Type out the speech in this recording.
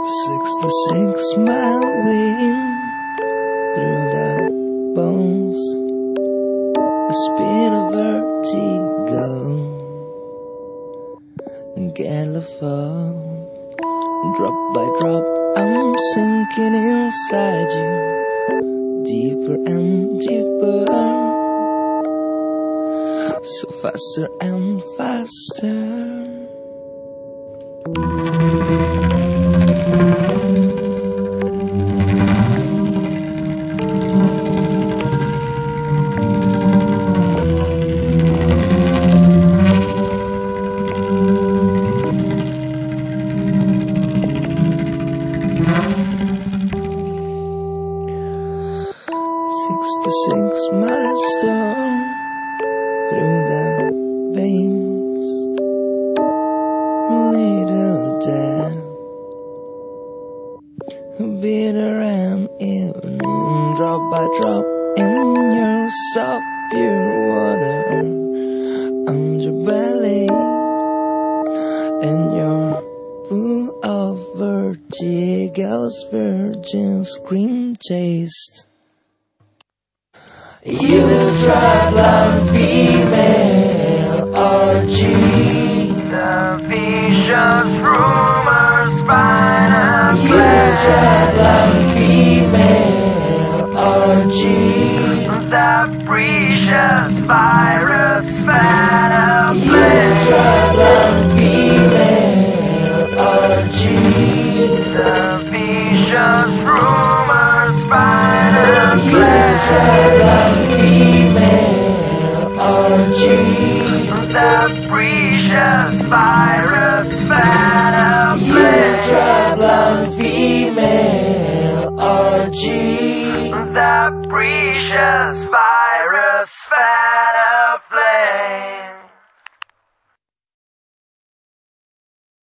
66-mile wind through the bones, the speed of vertigo, and Galliford, drop by drop I'm sinking inside you, deeper and deeper, so faster and faster. 66 milestones through the veins, little death, bitter and evening, drop by drop in your soft pure water, on your belly, and you're full of vertigo's virgin scream taste. You will try blonde female orgy, the vicious rumors find a you will try blonde female orgy, the precious virus fan a you will try blonde female orgy, the vicious rumors find a you will try blonde female orgy, the precious virus fan a you will try blonde female orgy, the precious virus fan a flame.